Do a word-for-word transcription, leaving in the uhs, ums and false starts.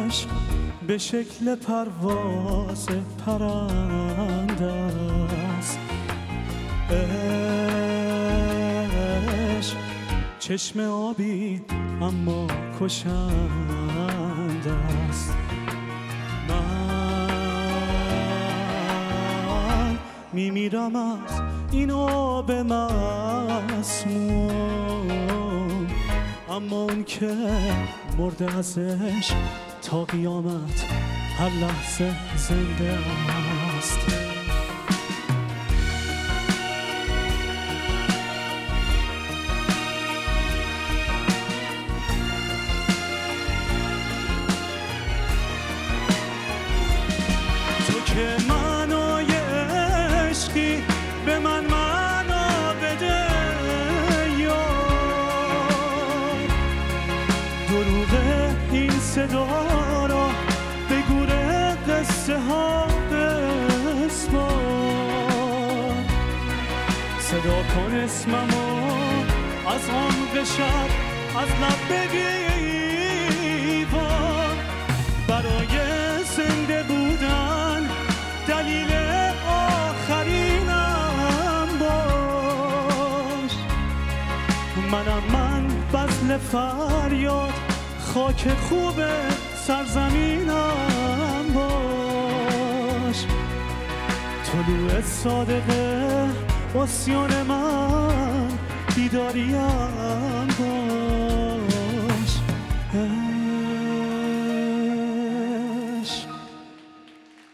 عشق به شکل پرواز پرنده است. عشق چشم آبی اما کشنده است. من میمیرم از این آب مسموم، اما اون که مرده از عشق تا قیامت هر لحظه زنده است. تو که معنای عشقی به من معنا بده، یار دروغ این صدا را به گوره قصه ها بسپار. صدا کن اسممو از عمق شب از لب بگیوار. برای زنده بودن دلیل آخرینم باش. منم من بذل فریاد خاک خوب سرزمینم باش. طلوع صادقه عصیان من بیداریم باش.